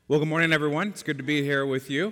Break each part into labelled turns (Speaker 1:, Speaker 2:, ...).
Speaker 1: Well, good morning, everyone. It's good to be here with you.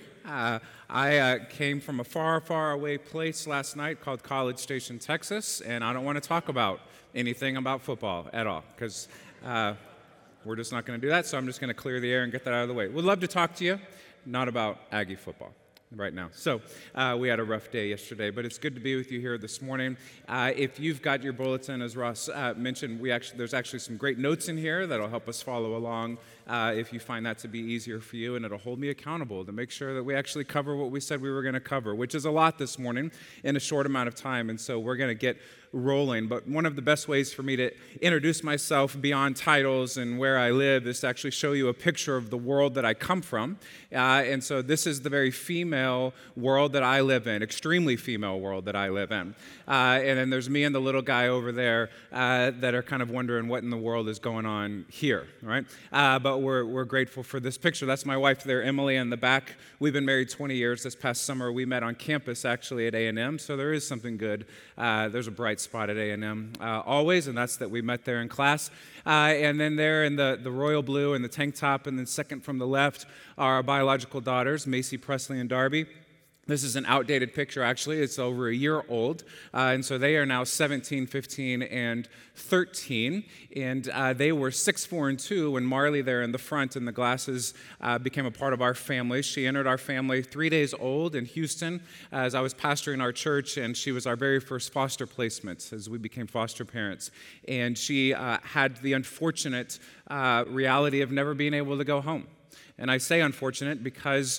Speaker 1: I came from a far, far away place last night called College Station, Texas, and I don't want to talk about anything about football at all because we're just not going to do that, so I'm just going to clear the air and get that out of the way. We'd love to talk to you, not about Aggie football right now. So we had a rough day yesterday, but it's good to be with you here this morning. If you've got your bulletin, as Ross mentioned, there's actually some great notes in here that'll help us follow along if you find that to be easier for you, and it'll hold me accountable to make sure that we actually cover what we said we were going to cover, which is a lot this morning in a short amount of time, and so we're going to get rolling. But one of the best ways for me to introduce myself beyond titles and where I live is to actually show you a picture of the world that I come from. And so this is the very female world that I live in, extremely female world that I live in. And then there's me and the little guy over there that are kind of wondering what in the world is going on here, right? But we're grateful for this picture. That's my wife there, Emily, in the back. We've been married 20 years. This past summer, we met on campus, actually, at A&M, so there is something good. There's a bright spot at A&M always, and that's that we met there in class. And then there in the royal blue and the tank top, and then second from the left are our biological daughters, Macy, Presley, and Darby. This is an outdated picture, actually. It's over a year old. And so they are now 17, 15, and 13. And they were 6, 4, and 2 when Marley there in the front in the glasses became a part of our family. She entered our family 3 days old in Houston as I was pastoring our church, and she was our very first foster placement as we became foster parents. And she had the unfortunate reality of never being able to go home. And I say unfortunate because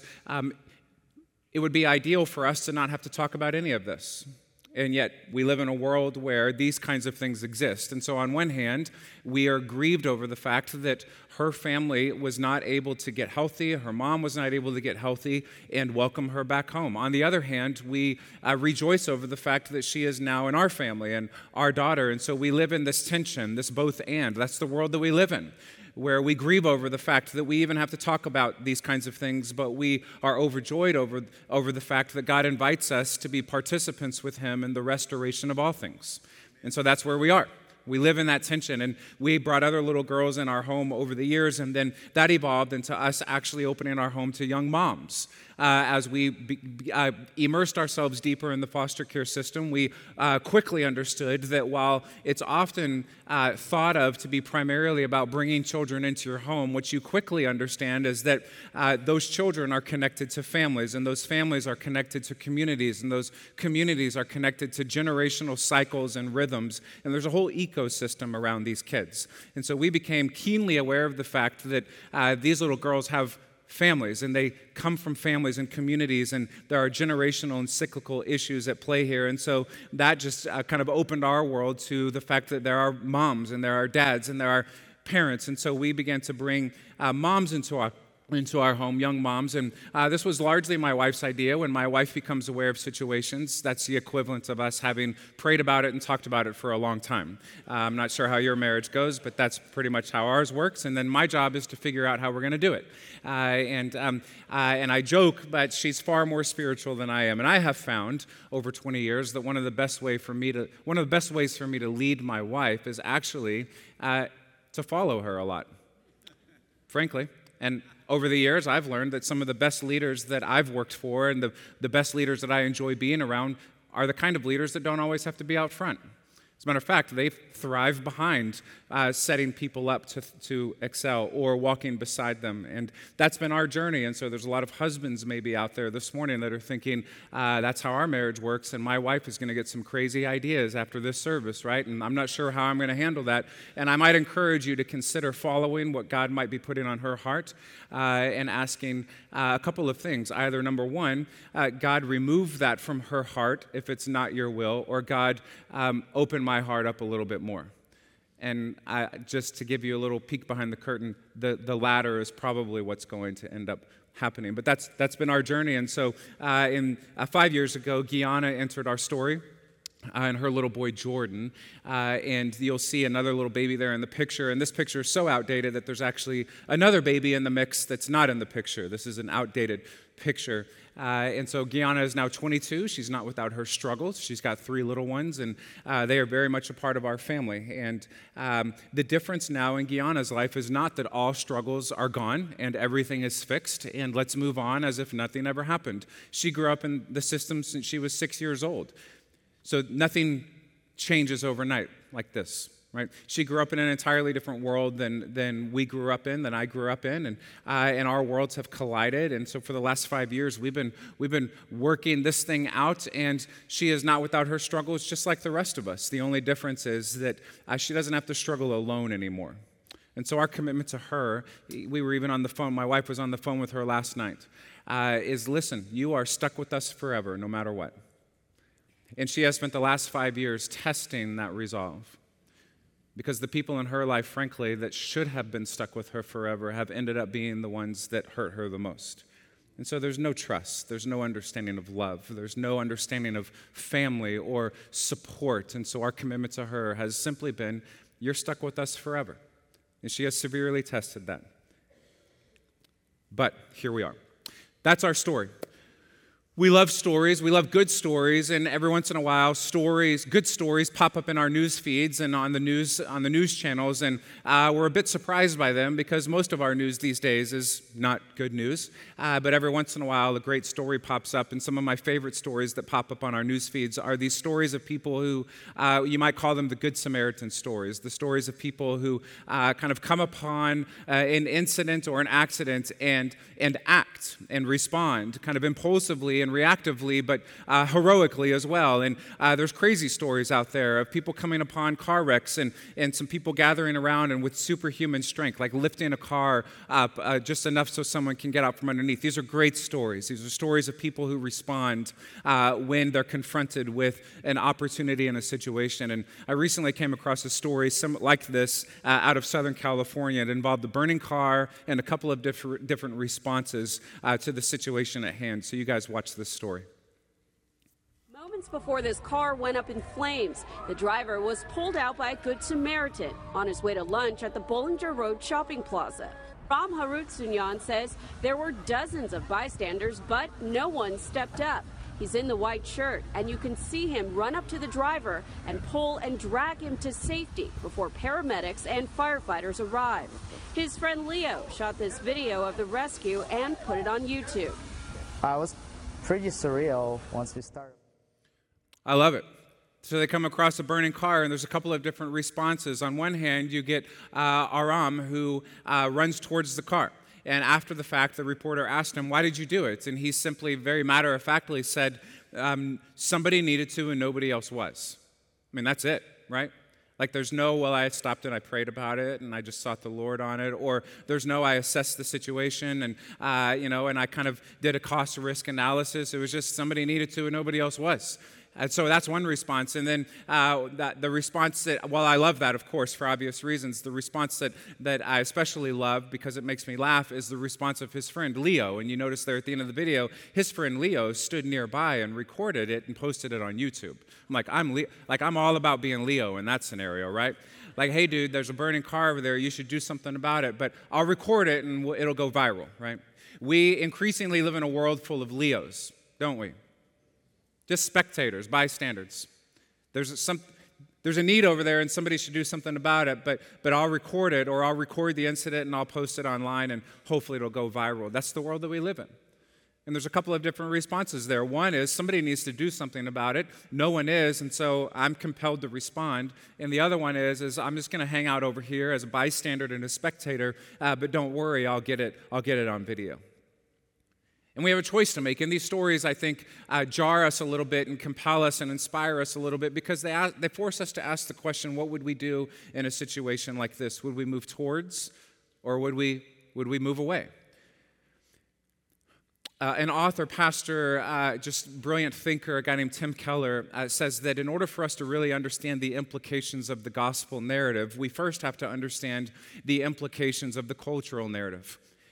Speaker 1: it would be ideal for us to not have to talk about any of this. And yet, we live in a world where these kinds of things exist. And so on one hand, we are grieved over the fact that her family was not able to get healthy, her mom was not able to get healthy, and welcome her back home. On the other hand, we rejoice over the fact that she is now in our family and our daughter. And so we live in this tension, this both and. That's the world that we live in, where we grieve over the fact that we even have to talk about these kinds of things, but we are overjoyed over the fact that God invites us to be participants with Him in the restoration of all things. And so that's where we are. We live in that tension, and we brought other little girls in our home over the years, and then that evolved into us actually opening our home to young moms. As we immersed ourselves deeper in the foster care system, we quickly understood that while it's often thought of to be primarily about bringing children into your home, what you quickly understand is that those children are connected to families, and those families are connected to communities, and those communities are connected to generational cycles and rhythms, and there's a whole ecosystem around these kids. And so we became keenly aware of the fact that these little girls have families, and they come from families and communities, and there are generational and cyclical issues at play here. And so that just kind of opened our world to the fact that there are moms, and there are dads, and there are parents. And so we began to bring moms into our home, young moms, and this was largely my wife's idea. When my wife becomes aware of situations, that's the equivalent of us having prayed about it and talked about it for a long time. I'm not sure how your marriage goes, but that's pretty much how ours works, and then my job is to figure out how we're going to do it. And I joke, but she's far more spiritual than I am, and I have found over 20 years that one of the best ways for me to lead my wife is actually to follow her a lot, frankly. And over the years, I've learned that some of the best leaders that I've worked for and the best leaders that I enjoy being around are the kind of leaders that don't always have to be out front. As a matter of fact, they thrive behind setting people up to excel or walking beside them. And that's been our journey. And so there's a lot of husbands maybe out there this morning that are thinking, that's how our marriage works, and my wife is going to get some crazy ideas after this service, right? And I'm not sure how I'm going to handle that. And I might encourage you to consider following what God might be putting on her heart and asking a couple of things. Either, number one, God, remove that from her heart if it's not your will, or God, open my heart up a little bit more. And just to give you a little peek behind the curtain, the latter is probably what's going to end up happening. But that's been our journey. And so 5 years ago, Guyana entered our story. and her little boy Jordan, and you'll see another little baby there in the picture, and this picture is so outdated that there's actually another baby in the mix that's not in the picture. This is an outdated picture. And so Gianna is now 22. She's not without her struggles. She's got 3 little ones, and they are very much a part of our family. And the difference now in Gianna's life is not that all struggles are gone and everything is fixed, and let's move on as if nothing ever happened. She grew up in the system since she was 6 years old. So nothing changes overnight like this, right? She grew up in an entirely different world than we grew up in, than I grew up in, and our worlds have collided. And so for the last 5 years, we've been working this thing out, and she is not without her struggles, just like the rest of us. The only difference is that she doesn't have to struggle alone anymore. And so our commitment to her, we were even on the phone, my wife was on the phone with her last night, is listen, you are stuck with us forever, no matter what. And she has spent the last 5 years testing that resolve, because the people in her life, frankly, that should have been stuck with her forever have ended up being the ones that hurt her the most. And so there's no trust, there's no understanding of love, there's no understanding of family or support. And so our commitment to her has simply been, you're stuck with us forever. And she has severely tested that. But here we are. That's our story. We love stories, we love good stories, and every once in a while, good stories pop up in our news feeds and on the news channels, and we're a bit surprised by them because most of our news these days is not good news. But every once in a while, a great story pops up, and some of my favorite stories that pop up on our news feeds are these stories of people who, you might call them the Good Samaritan stories, the stories of people who kind of come upon an incident or an accident and act and respond kind of impulsively and reactively, but heroically as well. And there's crazy stories out there of people coming upon car wrecks and some people gathering around and with superhuman strength, like lifting a car up just enough so someone can get out from underneath. These are great stories. These are stories of people who respond when they're confronted with an opportunity in a situation. And I recently came across a story like this out of Southern California. It involved a burning car and a couple of different responses to the situation at hand. So you guys watch this story.
Speaker 2: Moments before this car went up in flames, the driver was pulled out by a Good Samaritan on his way to lunch at the Bollinger Road shopping plaza. Ram Harutsunyan says there were dozens of bystanders, but no one stepped up. He's in the white shirt, and you can see him run up to the driver and pull and drag him to safety before paramedics and firefighters arrive. His friend Leo shot this video of the rescue and put it on YouTube.
Speaker 3: I was pretty surreal once we started.
Speaker 1: I love it. So they come across a burning car, and there's a couple of different responses. On one hand, you get Aram, who runs towards the car. And after the fact, the reporter asked him, why did you do it? And he simply, very matter-of-factly said, somebody needed to and nobody else was. I mean, that's it, right? Like there's no, well, I stopped and I prayed about it and I just sought the Lord on it. Or there's no, I assessed the situation and, and I kind of did a cost-risk analysis. It was just somebody needed to and nobody else was. And so that's one response. And then the response that, well, I love that, of course, for obvious reasons. The response that I especially love because it makes me laugh is the response of his friend Leo. And you notice there at the end of the video, his friend Leo stood nearby and recorded it and posted it on YouTube. I'm all about being Leo in that scenario, right? Like, hey, dude, there's a burning car over there. You should do something about it. But I'll record it and it'll go viral, right? We increasingly live in a world full of Leos, don't we? Just spectators, bystanders. There's a need over there and somebody should do something about it, but I'll record it or I'll record the incident and I'll post it online and hopefully it'll go viral. That's the world that we live in. And there's a couple of different responses there. One is somebody needs to do something about it. No one is, and so I'm compelled to respond. And the other one is I'm just going to hang out over here as a bystander and a spectator, but don't worry, I'll get it on video. And we have a choice to make. And these stories, I think, jar us a little bit and compel us and inspire us a little bit because they force us to ask the question, what would we do in a situation like this? Would we move towards or would we move away? An author, pastor, just brilliant thinker, a guy named Tim Keller, says that in order for us to really understand the implications of the gospel narrative, we first have to understand the implications of the cultural narrative.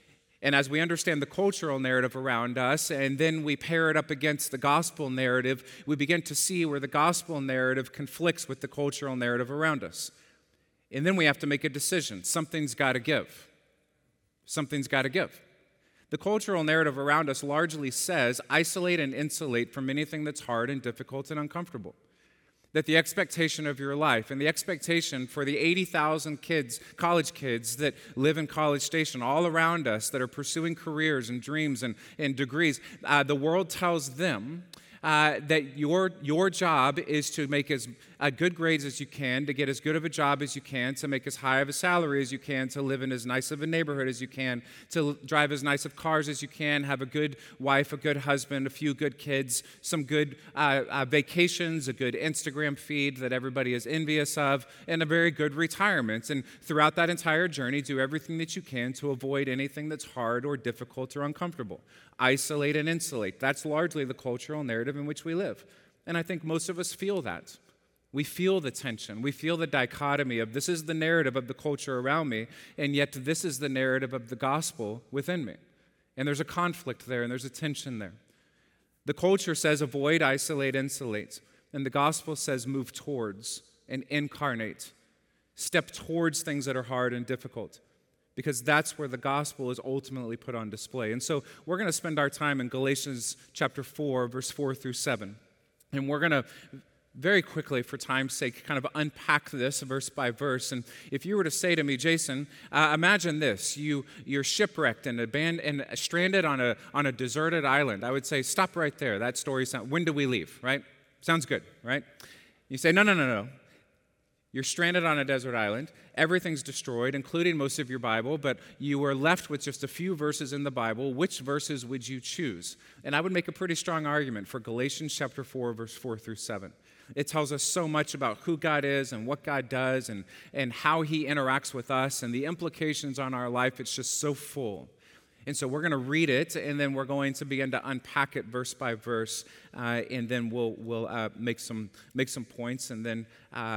Speaker 1: And as we understand the cultural narrative around us, and then we pair it up against the gospel narrative, we begin to see where the gospel narrative conflicts with the cultural narrative around us. And then we have to make a decision. Something's got to give. Something's got to give. The cultural narrative around us largely says isolate and insulate from anything that's hard and difficult and uncomfortable. That the expectation of your life and the expectation for the 80,000 kids, college kids that live in College Station all around us that are pursuing careers and dreams and degrees, the world tells them that your job is to make as good grades as you can, to get as good of a job as you can, to make as high of a salary as you can, to live in as nice of a neighborhood as you can, to drive as nice of cars as you can, have a good wife, a good husband, a few good kids, some good vacations, a good Instagram feed that everybody is envious of, and a very good retirement. And throughout that entire journey, do everything that you can to avoid anything that's hard or difficult or uncomfortable. Isolate and insulate. That's largely the cultural narrative in which we live. And I think most of us feel that. We feel the tension. We feel the dichotomy of this is the narrative of the culture around me, and yet this is the narrative of the gospel within me. And there's a conflict there, and there's a tension there. The culture says avoid, isolate, insulate. And the gospel says move towards and incarnate. Step towards things that are hard and difficult. Because that's where the gospel is ultimately put on display. And so we're going to spend our time in Galatians chapter 4, verse 4 through 7. And we're going to very quickly, for time's sake, kind of unpack this verse by verse. And if you were to say to me, Jason, imagine this. You're shipwrecked and stranded on a deserted island. I would say, stop right there. That story sounds, when do we leave, right? Sounds good, right? You say, no. You're stranded on a desert island. Everything's destroyed, including most of your Bible, but you were left with just a few verses in the Bible. Which verses would you choose? And I would make a pretty strong argument for Galatians chapter 4, verse 4 through 7. It tells us so much about who God is and what God does and how he interacts with us and the implications on our life. It's just so full. And so we're going to read it, and then we're going to begin to unpack it verse by verse, and then we'll make some points, and then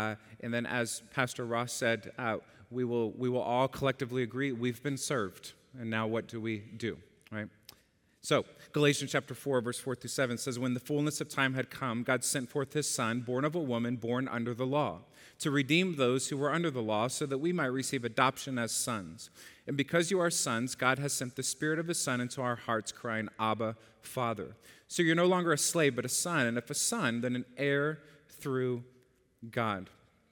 Speaker 1: as Pastor Ross said, we will all collectively agree we've been served, and now what do we do, right? So Galatians chapter 4, verse 4 through 7 says, when the fullness of time had come, God sent forth his Son, born of a woman, born under the law, to redeem those who were under the law, so that we might receive adoption as sons. And because you are sons, God has sent the Spirit of his Son into our hearts, crying, Abba, Father. So you're no longer a slave, but a son. And if a son, then an heir through God.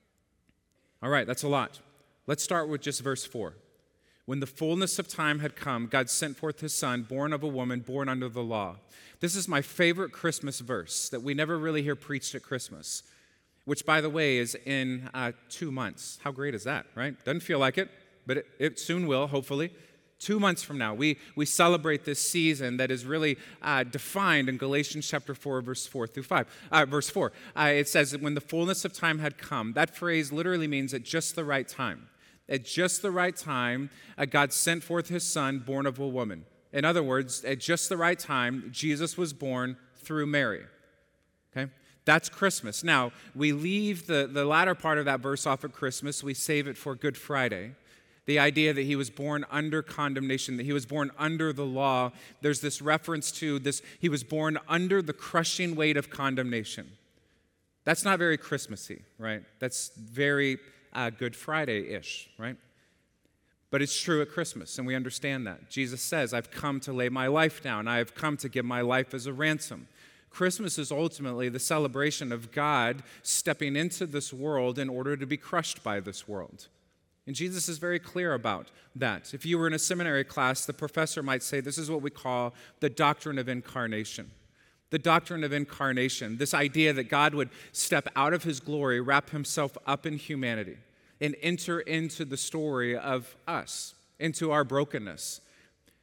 Speaker 1: All right, that's a lot. Let's start with just verse 4. When the fullness of time had come, God sent forth his Son, born of a woman, born under the law. This is my favorite Christmas verse that we never really hear preached at Christmas, which, by the way, is in 2 months. How great is that, right? Doesn't feel like it, but it soon will, hopefully. 2 months from now, we celebrate this season that is really defined in Galatians chapter 4, verse 4 through 5. Verse 4, it says that when the fullness of time had come, that phrase literally means at just the right time. At just the right time, God sent forth his Son, born of a woman. In other words, at just the right time, Jesus was born through Mary. Okay? That's Christmas. Now, we leave the latter part of that verse off at Christmas. We save it for Good Friday. The idea that he was born under condemnation, that he was born under the law. There's this reference to this, he was born under the crushing weight of condemnation. That's not very Christmassy, right? That's very Good Friday-ish, right? But it's true at Christmas, and we understand that. Jesus says, I've come to lay my life down. I have come to give my life as a ransom. Christmas is ultimately the celebration of God stepping into this world in order to be crushed by this world. And Jesus is very clear about that. If you were in a seminary class, the professor might say this is what we call the doctrine of incarnation. The doctrine of incarnation, this idea that God would step out of his glory, wrap himself up in humanity, and enter into the story of us, into our brokenness.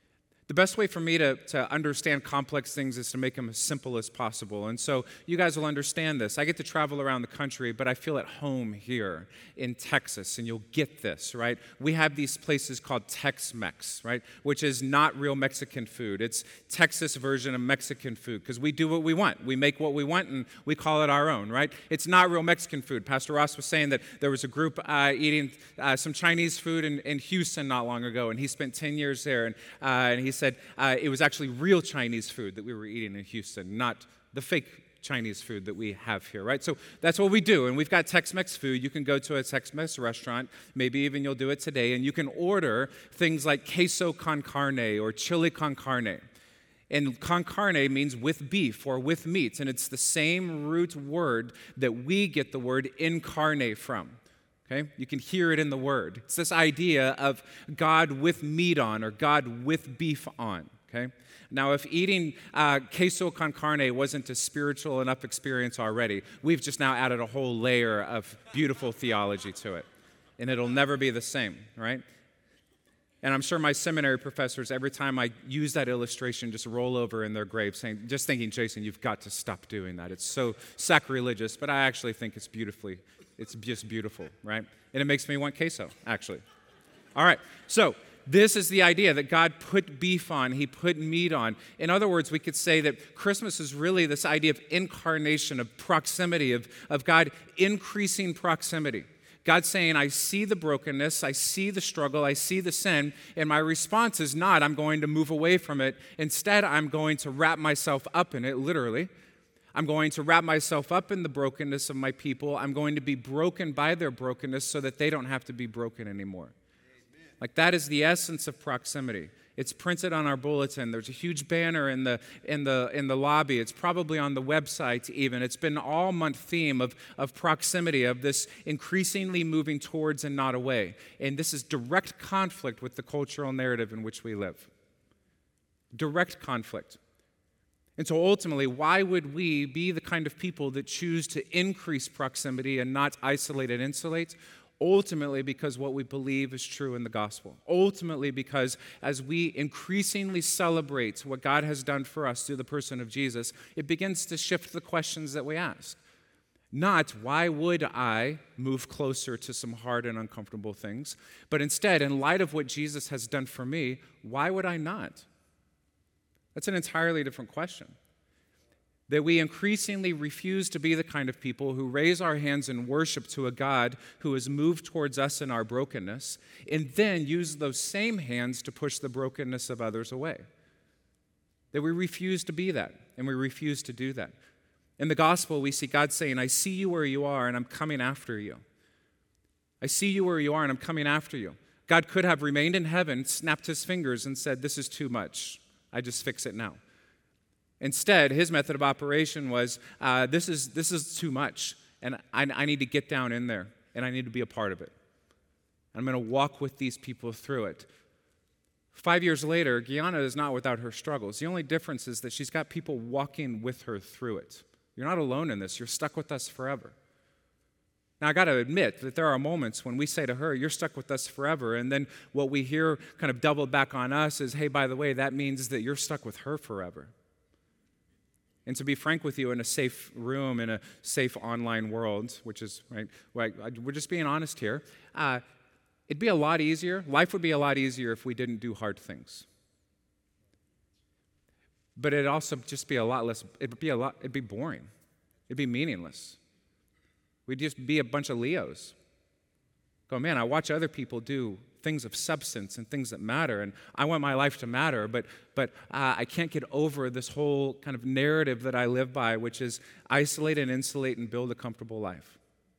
Speaker 1: The best way for me to understand complex things is to make them as simple as possible. And so you guys will understand this. I get to travel around the country, but I feel at home here in Texas, and you'll get this, right? We have these places called Tex-Mex, right, which is not real Mexican food. It's Texas version of Mexican food because we do what we want. We make what we want, and we call it our own, right? It's not real Mexican food. Pastor Ross was saying that there was a group eating some Chinese food in Houston not long ago, and he spent 10 years there, and he said it was actually real Chinese food that we were eating in Houston, not the fake Chinese food that we have here, right? So that's what we do, and we've got Tex-Mex food. You can go to a Tex-Mex restaurant, maybe even you'll do it today, and you can order things like queso con carne or chili con carne. And con carne means with beef or with meat, and it's the same root word that we get the word incarnate from. Okay? You can hear it in the word. It's this idea of God with meat on or God with beef on. Okay? Now, if eating queso con carne wasn't a spiritual enough experience already, we've just now added a whole layer of beautiful theology to it. And it'll never be the same, right? And I'm sure my seminary professors, every time I use that illustration, just roll over in their grave just thinking, Jason, you've got to stop doing that. It's so sacrilegious, but I actually think it's just beautiful, right? And it makes me want queso, actually. All right, so this is the idea that God put beef on, he put meat on. In other words, we could say that Christmas is really this idea of incarnation, of proximity, of God increasing proximity. God saying, I see the brokenness, I see the struggle, I see the sin, and my response is not, I'm going to move away from it. Instead, I'm going to wrap myself up in it, literally. I'm going to wrap myself up in the brokenness of my people. I'm going to be broken by their brokenness so that they don't have to be broken anymore. Amen. Like that is the essence of proximity. It's printed on our bulletin. There's a huge banner in the lobby. It's probably on the website even. It's been an all-month theme of proximity, of this increasingly moving towards and not away. And this is direct conflict with the cultural narrative in which we live. Direct conflict. And so ultimately, why would we be the kind of people that choose to increase proximity and not isolate and insulate? Ultimately, because what we believe is true in the gospel. Ultimately, because as we increasingly celebrate what God has done for us through the person of Jesus, it begins to shift the questions that we ask. Not, why would I move closer to some hard and uncomfortable things? But instead, in light of what Jesus has done for me, why would I not? That's an entirely different question. That we increasingly refuse to be the kind of people who raise our hands in worship to a God who has moved towards us in our brokenness, and then use those same hands to push the brokenness of others away. That we refuse to be that, and we refuse to do that. In the gospel, we see God saying, I see you where you are, and I'm coming after you. I see you where you are, and I'm coming after you. God could have remained in heaven, snapped his fingers, and said, this is too much. I just fix it now. Instead, his method of operation was, this is too much, and I need to get down in there, and I need to be a part of it. I'm going to walk with these people through it. 5 years later, Gianna is not without her struggles. The only difference is that she's got people walking with her through it. You're not alone in this. You're stuck with us forever. Now, I got to admit that there are moments when we say to her, you're stuck with us forever, and then what we hear kind of doubled back on us is, hey, by the way, that means that you're stuck with her forever. And to be frank with you, in a safe room, in a safe online world, which is, right, we're just being honest here, it'd be a lot easier, life would be a lot easier if we didn't do hard things. But it'd also just be a lot less, it'd be boring. It'd be meaningless. We'd just be a bunch of Leos. Go, man, I watch other people do things of substance and things that matter, and I want my life to matter, but I can't get over this whole kind of narrative that I live by, which is isolate and insulate and build a comfortable life.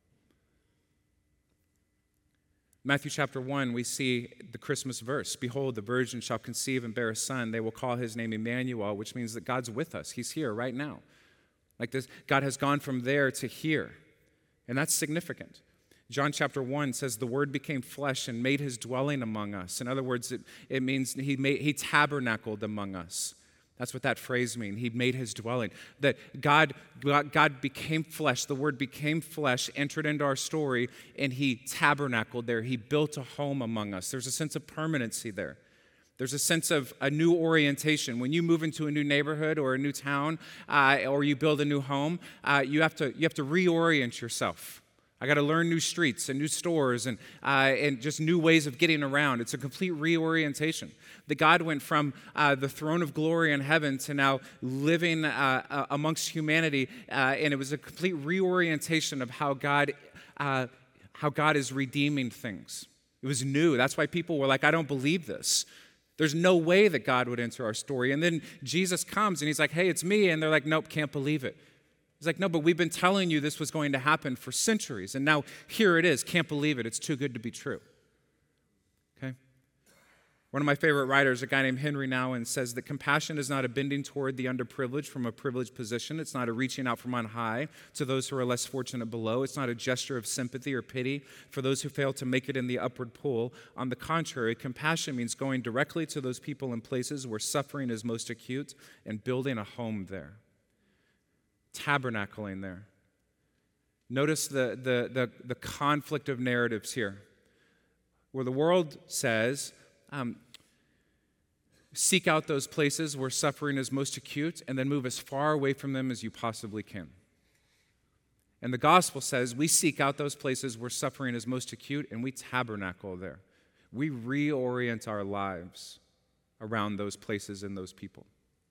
Speaker 1: Matthew chapter 1, we see the Christmas verse. Behold, the virgin shall conceive and bear a son. They will call his name Emmanuel, which means that God's with us. He's here right now. Like this, God has gone from there to here. And that's significant. John chapter 1 says the Word became flesh and made his dwelling among us. In other words, it means he tabernacled among us. That's what that phrase means. He made his dwelling. That God became flesh. The Word became flesh, entered into our story, and he tabernacled there. He built a home among us. There's a sense of permanency there. There's a sense of a new orientation. When you move into a new neighborhood or a new town, or you build a new home, you have to reorient yourself. I got to learn new streets and new stores and just new ways of getting around. It's a complete reorientation. That God went from the throne of glory in heaven to now living amongst humanity, and it was a complete reorientation of how God is redeeming things. It was new. That's why people were like, I don't believe this. There's no way that God would enter our story. And then Jesus comes and he's like, hey, it's me. And they're like, nope, can't believe it. He's like, no, but we've been telling you this was going to happen for centuries. And now here it is. Can't believe it. It's too good to be true. Okay? One of my favorite writers, a guy named Henry Nouwen, says that compassion is not a bending toward the underprivileged from a privileged position. It's not a reaching out from on high to those who are less fortunate below. It's not a gesture of sympathy or pity for those who fail to make it in the upward pull. On the contrary, compassion means going directly to those people and places where suffering is most acute and building a home there, tabernacling there. Notice the conflict of narratives here, where the world says, seek out those places where suffering is most acute and then move as far away from them as you possibly can. And the gospel says we seek out those places where suffering is most acute and we tabernacle there. We reorient our lives around those places and those people.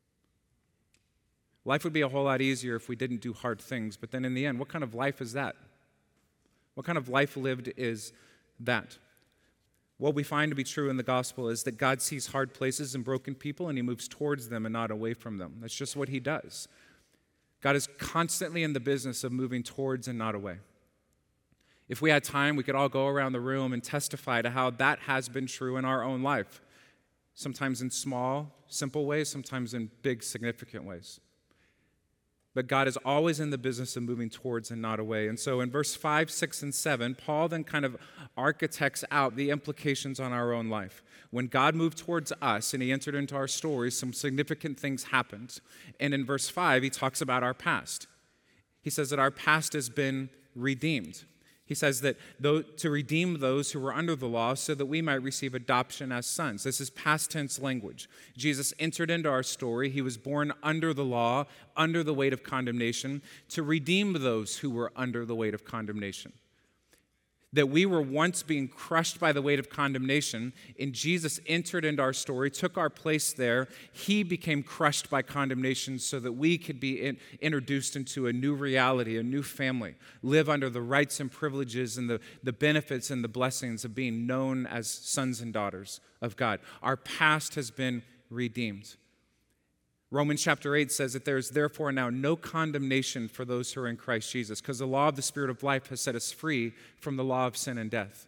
Speaker 1: Life would be a whole lot easier if we didn't do hard things, but then in the end, what kind of life is that? What kind of life lived is that? What we find to be true in the gospel is that God sees hard places and broken people and he moves towards them and not away from them. That's just what he does. God is constantly in the business of moving towards and not away. If we had time, we could all go around the room and testify to how that has been true in our own life. Sometimes in small, simple ways, sometimes in big, significant ways. But God is always in the business of moving towards and not away. And so in verse 5, 6, and 7, Paul then kind of architects out the implications on our own life. When God moved towards us and he entered into our stories, some significant things happened. And in verse 5, he talks about our past. He says that our past has been redeemed. He says that to redeem those who were under the law so that we might receive adoption as sons. This is past tense language. Jesus entered into our story. He was born under the law, under the weight of condemnation, to redeem those who were under the weight of condemnation. That we were once being crushed by the weight of condemnation, and Jesus entered into our story, took our place there. He became crushed by condemnation so that we could be introduced into a new reality, a new family, live under the rights and privileges and the benefits and the blessings of being known as sons and daughters of God. Our past has been redeemed. Romans chapter 8 says that there is therefore now no condemnation for those who are in Christ Jesus, because the law of the Spirit of life has set us free from the law of sin and death.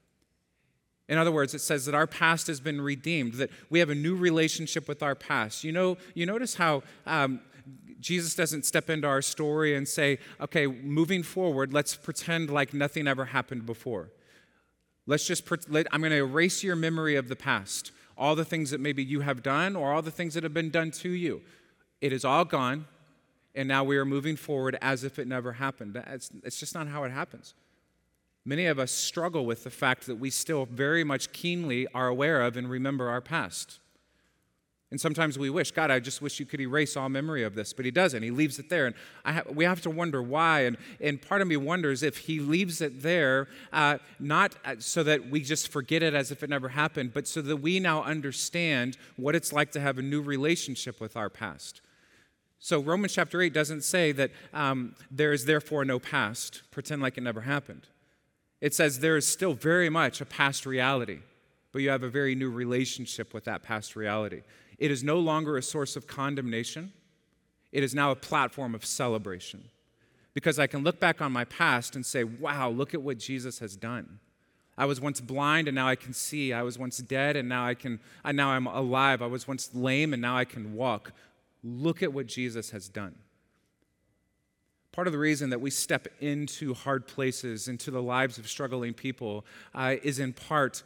Speaker 1: In other words, it says that our past has been redeemed, that we have a new relationship with our past. You notice how Jesus doesn't step into our story and say, okay, moving forward, let's pretend like nothing ever happened before. I'm going to erase your memory of the past. All the things that maybe you have done or all the things that have been done to you. It is all gone, and now we are moving forward as if it never happened. It's just not how it happens. Many of us struggle with the fact that we still very much keenly are aware of and remember our past. And sometimes we wish, God, I just wish you could erase all memory of this, but he doesn't. He leaves it there. And we have to wonder why. And part of me wonders if he leaves it there, not so that we just forget it as if it never happened, but so that we now understand what it's like to have a new relationship with our past. So Romans chapter 8 doesn't say that there is therefore no past. Pretend like it never happened. It says there is still very much a past reality, but you have a very new relationship with that past reality. It is no longer a source of condemnation. It is now a platform of celebration. Because I can look back on my past and say, wow, look at what Jesus has done. I was once blind and now I can see. I was once dead and now I'm alive. I was once lame and now I can walk. Look at what Jesus has done. Part of the reason that we step into hard places, into the lives of struggling people, is in part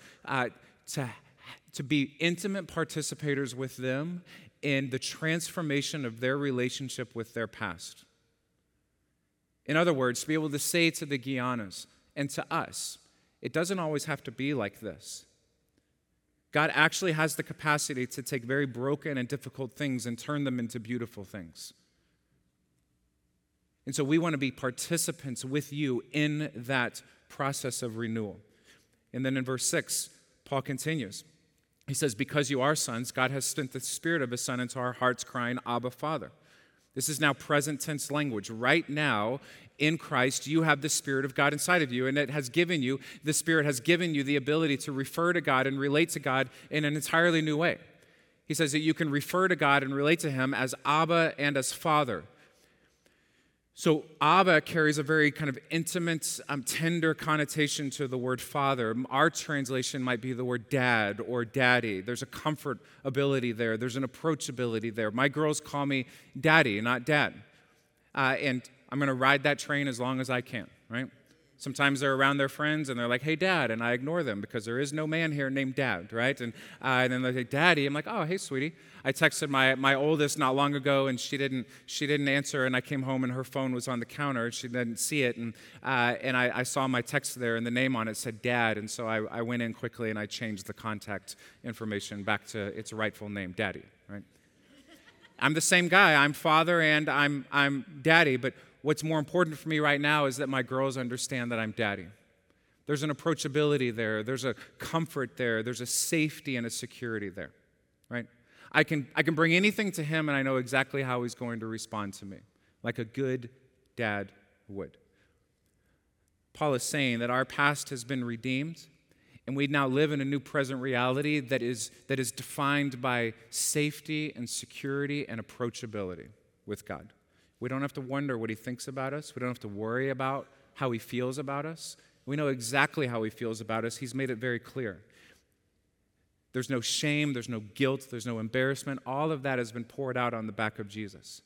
Speaker 1: to be intimate participators with them in the transformation of their relationship with their past. In other words, to be able to say to the Guianas and to us, it doesn't always have to be like this. God actually has the capacity to take very broken and difficult things and turn them into beautiful things. And so we want to be participants with you in that process of renewal. And then in verse 6, Paul continues. He says, because you are sons, God has sent the Spirit of His Son into our hearts, crying, Abba, Father. This is now present tense language. Right now, in Christ, you have the Spirit of God inside of you, and the Spirit has given you the ability to refer to God and relate to God in an entirely new way. He says that you can refer to God and relate to Him as Abba and as Father. So Abba carries a very kind of intimate, tender connotation to the word father. Our translation might be the word dad or daddy. There's a comfortability there. There's an approachability there. My girls call me daddy, not dad. And I'm going to ride that train as long as I can, right? Sometimes they're around their friends and they're like, hey, Dad, and I ignore them because there is no man here named Dad, right? And then they're like, Daddy. I'm like, oh, hey, sweetie. I texted my oldest not long ago, and she didn't answer, and I came home and her phone was on the counter. She didn't see it, and I saw my text there, and the name on it said Dad, and so I went in quickly and I changed the contact information back to its rightful name, Daddy, right? I'm the same guy. I'm father and I'm daddy, but what's more important for me right now is that my girls understand that I'm daddy. There's an approachability there. There's a comfort there. There's a safety and a security there, right? I can bring anything to him, and I know exactly how he's going to respond to me, like a good dad would. Paul is saying that our past has been redeemed, and we now live in a new present reality that is defined by safety and security and approachability with God. We don't have to wonder what He thinks about us. We don't have to worry about how He feels about us. We know exactly how He feels about us. He's made it very clear. There's no shame, there's no guilt, there's no embarrassment. All of that has been poured out on the back of Jesus.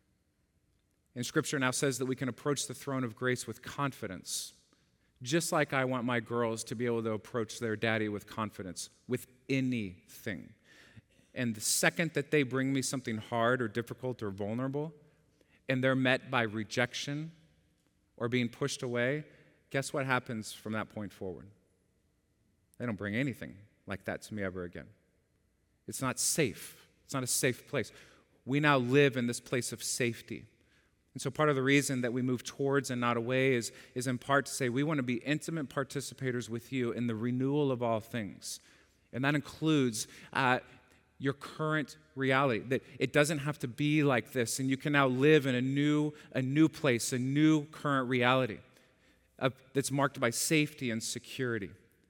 Speaker 1: And Scripture now says that we can approach the throne of grace with confidence, just like I want my girls to be able to approach their daddy with confidence, with anything. And the second that they bring me something hard or difficult or vulnerable, and they're met by rejection or being pushed away, guess what happens from that point forward? They don't bring anything like that to me ever again. It's not safe. It's not a safe place. We now live in this place of safety. And so part of the reason that we move towards and not away is in part to say we want to be intimate participators with you in the renewal of all things. And that includes your current reality, that it doesn't have to be like this, and you can now live in a new place, a new current reality that's marked by safety and security,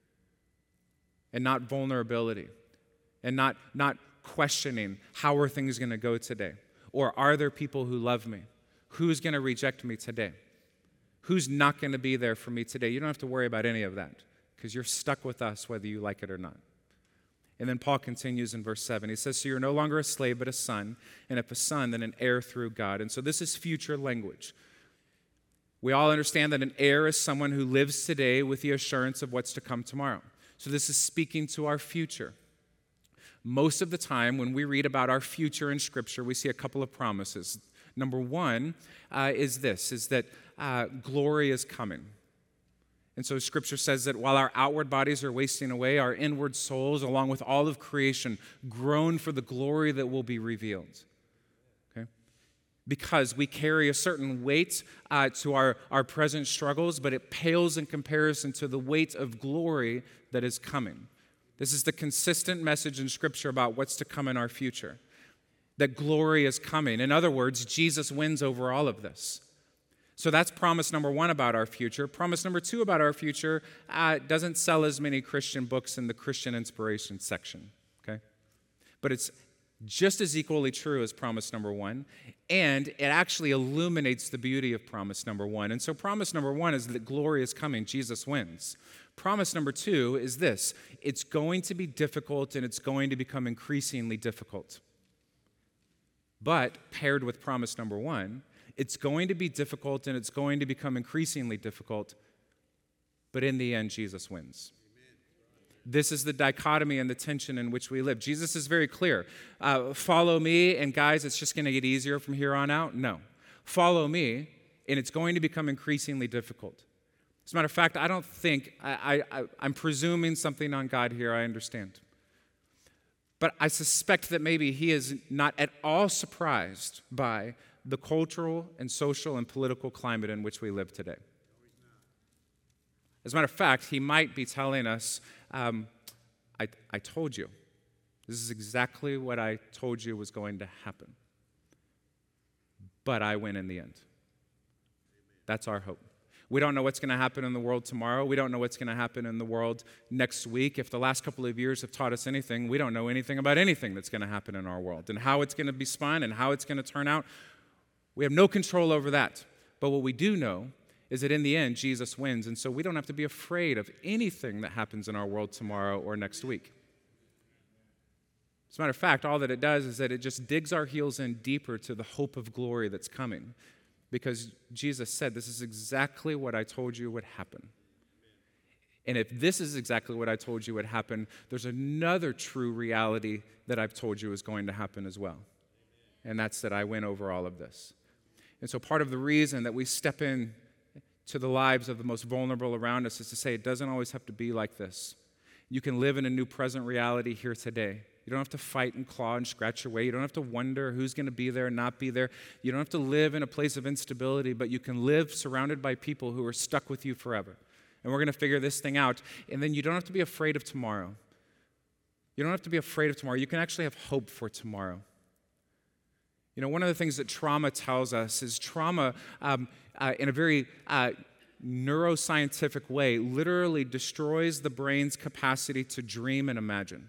Speaker 1: and not vulnerability, and not questioning how are things going to go today, or are there people who love me? Who's going to reject me today? Who's not going to be there for me today? You don't have to worry about any of that because you're stuck with us whether you like it or not. And then Paul continues in verse 7. He says, so you're no longer a slave but a son, and if a son, then an heir through God. And so this is future language. We all understand that an heir is someone who lives today with the assurance of what's to come tomorrow. So this is speaking to our future. Most of the time when we read about our future in Scripture, we see a couple of promises. Number one is that glory is coming. And so Scripture says that while our outward bodies are wasting away, our inward souls, along with all of creation, groan for the glory that will be revealed. Okay? Because we carry a certain weight to our present struggles, but it pales in comparison to the weight of glory that is coming. This is the consistent message in Scripture about what's to come in our future. That glory is coming. In other words, Jesus wins over all of this. So that's promise number one about our future. Promise number two about our future doesn't sell as many Christian books in the Christian inspiration section, okay? But it's just as equally true as promise number one, and it actually illuminates the beauty of promise number one. And so promise number one is that glory is coming, Jesus wins. Promise number two is this: it's going to be difficult and it's going to become increasingly difficult. But paired with promise number one, it's going to be difficult and it's going to become increasingly difficult, but in the end, Jesus wins. This is the dichotomy and the tension in which we live. Jesus is very clear. Follow me, and guys, it's just going to get easier from here on out. No. Follow me, and it's going to become increasingly difficult. As a matter of fact, I don't think, I'm presuming something on God here, I understand. But I suspect that maybe he is not at all surprised by the cultural and social and political climate in which we live today. As a matter of fact, he might be telling us, I told you. This is exactly what I told you was going to happen. But I win in the end. That's our hope. We don't know what's going to happen in the world tomorrow. We don't know what's going to happen in the world next week. If the last couple of years have taught us anything, we don't know anything about anything that's going to happen in our world and how it's going to be spun and how it's going to turn out. We have no control over that. But what we do know is that in the end, Jesus wins. And so we don't have to be afraid of anything that happens in our world tomorrow or next week. As a matter of fact, all that it does is that it just digs our heels in deeper to the hope of glory that's coming. Because Jesus said, this is exactly what I told you would happen. And if this is exactly what I told you would happen, there's another true reality that I've told you is going to happen as well. And that's that I win over all of this. And so part of the reason that we step in to the lives of the most vulnerable around us is to say it doesn't always have to be like this. You can live in a new present reality here today. You don't have to fight and claw and scratch your way. You don't have to wonder who's going to be there and not be there. You don't have to live in a place of instability, but you can live surrounded by people who are stuck with you forever. And we're going to figure this thing out. And then you don't have to be afraid of tomorrow. You don't have to be afraid of tomorrow. You can actually have hope for tomorrow. You know, one of the things that trauma tells us is trauma, in a very neuroscientific way, literally destroys the brain's capacity to dream and imagine.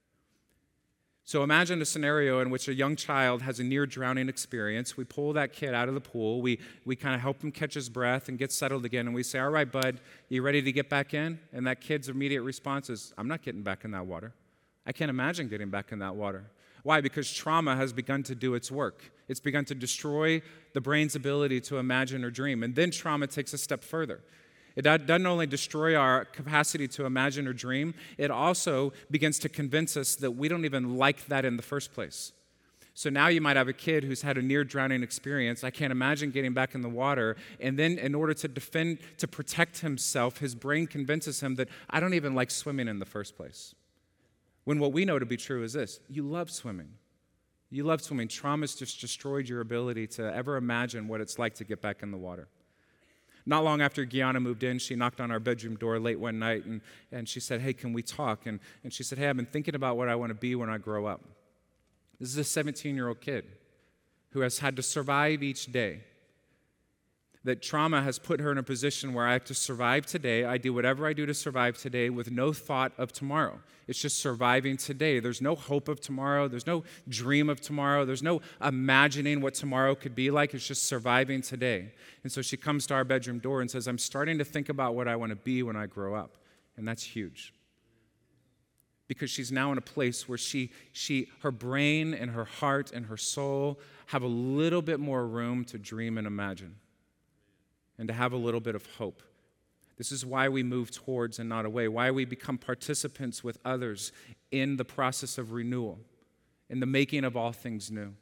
Speaker 1: So imagine a scenario in which a young child has a near-drowning experience. We pull that kid out of the pool. We kind of help him catch his breath and get settled again. And we say, all right, bud, you ready to get back in? And that kid's immediate response is, I'm not getting back in that water. I can't imagine getting back in that water. Why? Because trauma has begun to do its work. It's begun to destroy the brain's ability to imagine or dream. And then trauma takes a step further. It doesn't only destroy our capacity to imagine or dream, it also begins to convince us that we don't even like that in the first place. So now you might have a kid who's had a near-drowning experience. I can't imagine getting back in the water. And then in order to protect himself, his brain convinces him that I don't even like swimming in the first place. When what we know to be true is this: you love swimming. You love swimming. Trauma's just destroyed your ability to ever imagine what it's like to get back in the water. Not long after Gianna moved in, she knocked on our bedroom door late one night, and she said, hey, can we talk? And she said, hey, I've been thinking about what I want to be when I grow up. This is a 17-year-old kid who has had to survive each day. That trauma has put her in a position where I have to survive today. I do whatever I do to survive today with no thought of tomorrow. It's just surviving today. There's no hope of tomorrow. There's no dream of tomorrow. There's no imagining what tomorrow could be like. It's just surviving today. And so she comes to our bedroom door and says, I'm starting to think about what I want to be when I grow up. And that's huge. Because she's now in a place where her brain and her heart and her soul have a little bit more room to dream and imagine, and to have a little bit of hope. This is why we move towards and not away, why we become participants with others in the process of renewal, in the making of all things new,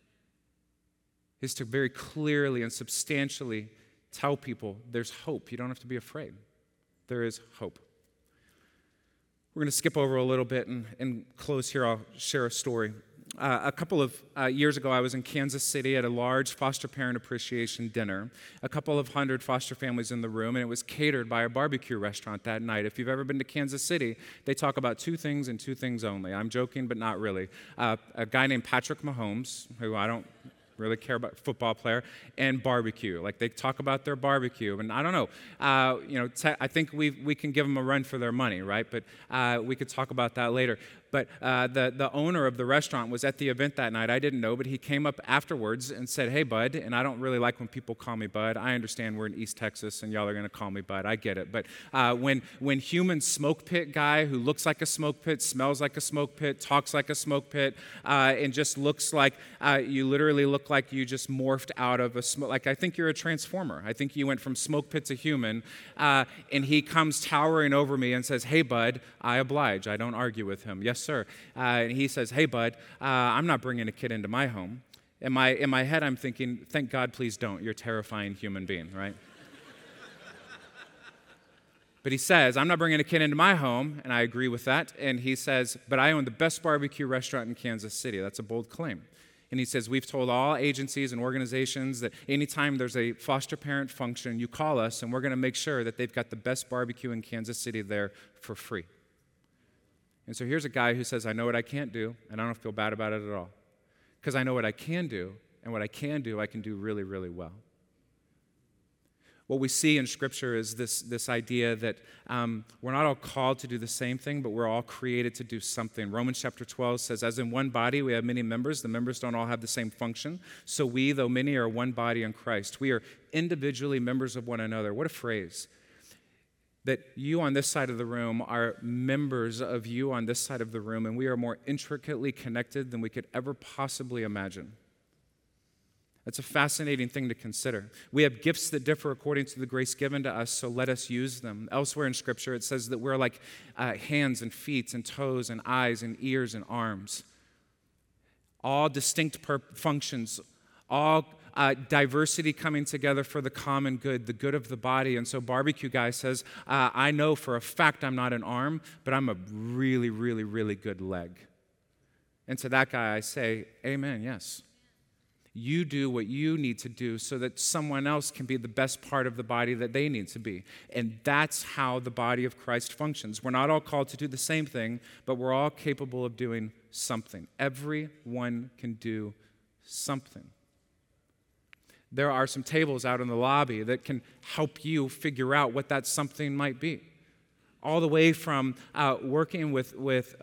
Speaker 1: is to very clearly and substantially tell people there's hope. You don't have to be afraid. There is hope. We're going to skip over a little bit and close here. I'll share a story. A couple of years ago, I was in Kansas City at a large foster parent appreciation dinner. A couple of hundred foster families in the room, and it was catered by a barbecue restaurant that night. If you've ever been to Kansas City, they talk about two things and two things only. I'm joking, but not really. A guy named Patrick Mahomes, who I don't really care about, football player, and barbecue. Like, they talk about their barbecue, and I don't know. I think we can give them a run for their money, right? But we could talk about that later. But the owner of the restaurant was at the event that night. I didn't know, but he came up afterwards and said, hey, bud, and I don't really like when people call me bud. I understand we're in East Texas and y'all are going to call me bud. I get it. But when human smoke pit guy who looks like a smoke pit, smells like a smoke pit, talks like a smoke pit, and just looks like you literally look like you just morphed out of a smoke. Like, I think you're a transformer. I think you went from smoke pit to human. And he comes towering over me and says, hey, bud, I oblige. I don't argue with him. Yes, sir. And he says, hey, bud, I'm not bringing a kid into my home. In my head, I'm thinking, thank God, please don't. You're a terrifying human being, right? But he says, I'm not bringing a kid into my home, and I agree with that. And he says, but I own the best barbecue restaurant in Kansas City. That's a bold claim. And he says, we've told all agencies and organizations that anytime there's a foster parent function, you call us, and we're going to make sure that they've got the best barbecue in Kansas City there for free. And so here's a guy who says, I know what I can't do, and I don't feel bad about it at all. Because I know what I can do, and what I can do, I can do really, really well. What we see in Scripture is this idea that we're not all called to do the same thing, but we're all created to do something. Romans chapter 12 says, as in one body we have many members, the members don't all have the same function. So we, though many, are one body in Christ. We are individually members of one another. What a phrase. That you on this side of the room are members of you on this side of the room, and we are more intricately connected than we could ever possibly imagine. That's a fascinating thing to consider. We have gifts that differ according to the grace given to us, so let us use them. Elsewhere in Scripture, it says that we're like hands and feet and toes and eyes and ears and arms. All distinct functions, all diversity coming together for the common good, the good of the body. And so Barbecue Guy says, I know for a fact I'm not an arm, but I'm a really, really, really good leg. And to that guy I say, amen, yes. You do what you need to do so that someone else can be the best part of the body that they need to be. And that's how the body of Christ functions. We're not all called to do the same thing, but we're all capable of doing something. Everyone can do something. There are some tables out in the lobby that can help you figure out what that something might be. All the way from working with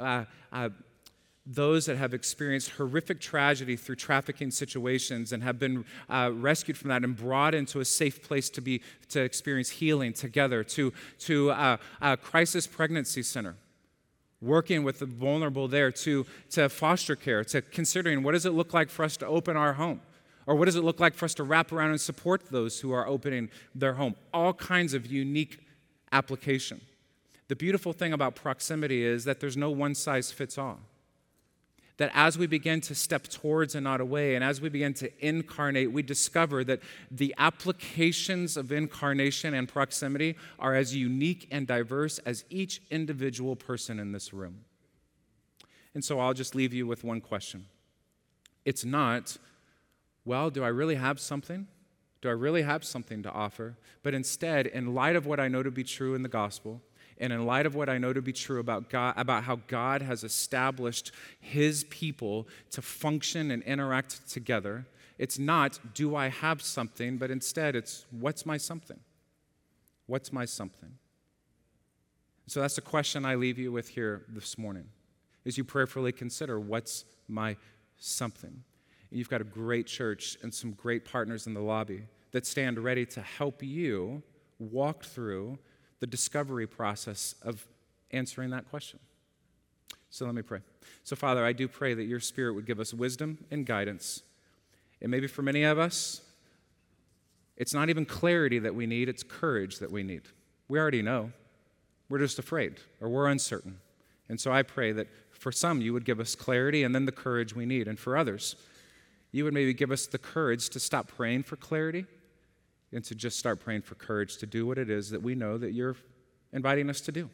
Speaker 1: those that have experienced horrific tragedy through trafficking situations and have been rescued from that and brought into a safe place to experience healing together, to a crisis pregnancy center, working with the vulnerable there, to foster care, to considering what does it look like for us to open our home, or what does it look like for us to wrap around and support those who are opening their home. All kinds of unique application. The beautiful thing about proximity is that there's no one size fits all. That as we begin to step towards and not away, and as we begin to incarnate, we discover that the applications of incarnation and proximity are as unique and diverse as each individual person in this room. And so I'll just leave you with one question. It's not, well, do I really have something? Do I really have something to offer? But instead, in light of what I know to be true in the gospel, and in light of what I know to be true about God, about how God has established his people to function and interact together, it's not, do I have something, but instead it's, what's my something? What's my something? So that's the question I leave you with here this morning, is you prayerfully consider, what's my something? You've got a great church and some great partners in the lobby that stand ready to help you walk through the discovery process of answering that question. So let me pray. So Father, I do pray that your Spirit would give us wisdom and guidance. And maybe for many of us, it's not even clarity that we need, it's courage that we need. We already know. We're just afraid, or we're uncertain. And so I pray that for some, you would give us clarity and then the courage we need. And for others, you would maybe give us the courage to stop praying for clarity and to just start praying for courage to do what it is that we know that you're inviting us to do.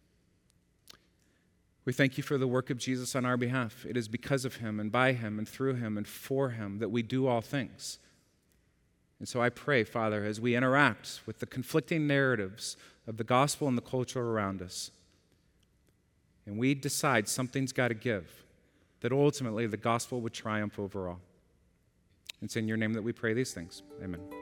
Speaker 1: We thank you for the work of Jesus on our behalf. It is because of him and by him and through him and for him that we do all things. And so I pray, Father, as we interact with the conflicting narratives of the gospel and the culture around us, and we decide something's got to give, that ultimately the gospel would triumph over all. It's in your name that we pray these things. Amen.